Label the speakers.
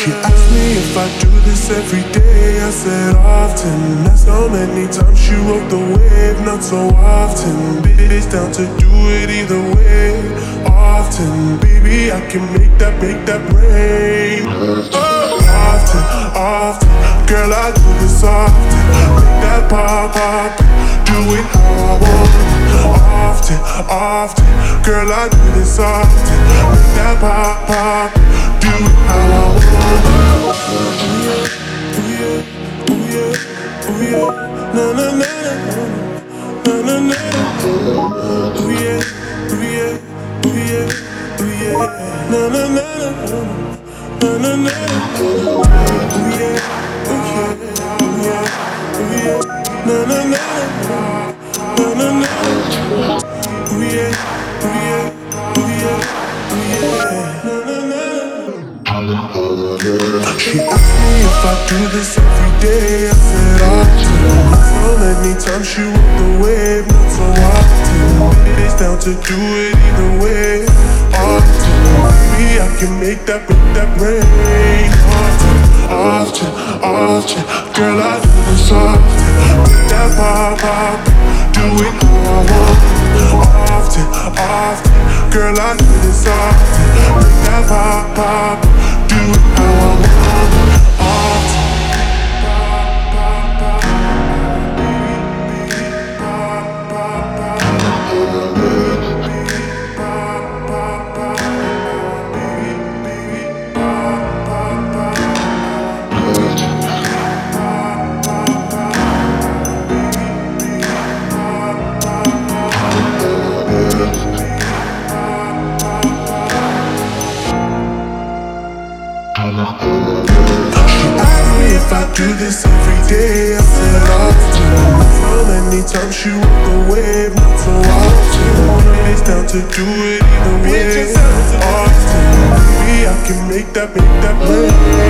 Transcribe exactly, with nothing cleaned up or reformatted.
Speaker 1: She asked me if I do this every day, I said often. That's how many times she rode the wave, not so often. Bitch down to do it either way, often. Baby, I can make that, make that rain. Oh, often, often, girl, I do this often. Make that pop, pop, do it how I want. Often, often, girl, I do this often. Make that pop, pop, do it how I want. Ooh yeah, ooh yeah, ooh yeah, ooh yeah, na na na na na na. Ooh yeah, ooh yeah, ooh yeah, ooh yeah, na na na na na na. Ooh yeah, ooh yeah, ooh yeah, ooh yeah, na na na na na na. Ooh yeah, ooh yeah, ooh yeah, ooh yeah, na na na. She asked me if I do this every day, I said often. So many times she rode the wave, not so often. It's down to do it either way, often. Baby, I can make that, make that rain. Often, often, often, girl, I do this often. Make that pop, pop, do it how I want. Often, often, girl, I do this often. Make that pop, pop, do it how I want. If I do this every day, I said often. So many times she rode the wave, not so often. It's down to do it either way, often. Baby, I can make that, make that play.